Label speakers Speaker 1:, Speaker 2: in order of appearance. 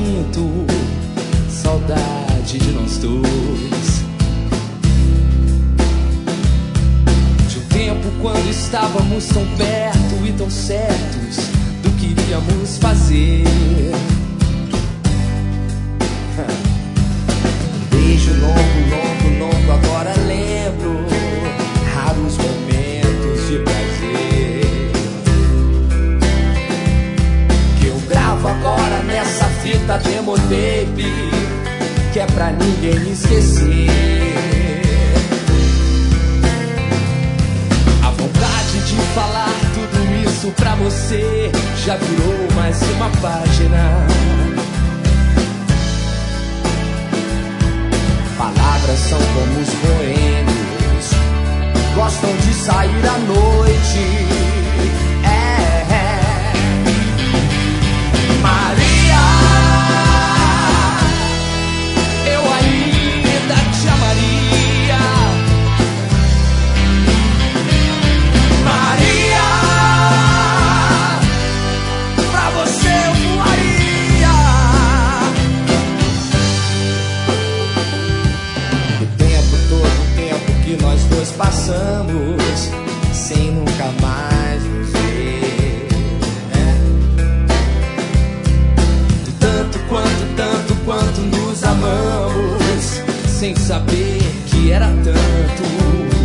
Speaker 1: sinto saudade de nós dois. De um tempo quando estávamos tão perto e tão certos do que iríamos fazer. Um beijo longo, longo, longo, agora lembro. Raros momentos de prazer que eu gravo agora nessa fita demo tape, que é pra ninguém me esquecer. A vontade de falar tudo isso pra você já virou mais uma página. Palavras são como os boêmios, gostam de sair à noite. Maria, eu ainda te amaria. Maria, pra você eu voaria. O tempo, todo o tempo que nós dois passamos sem nunca mais nos ver, né? Tanto quanto nos amamos, sem saber que era tanto.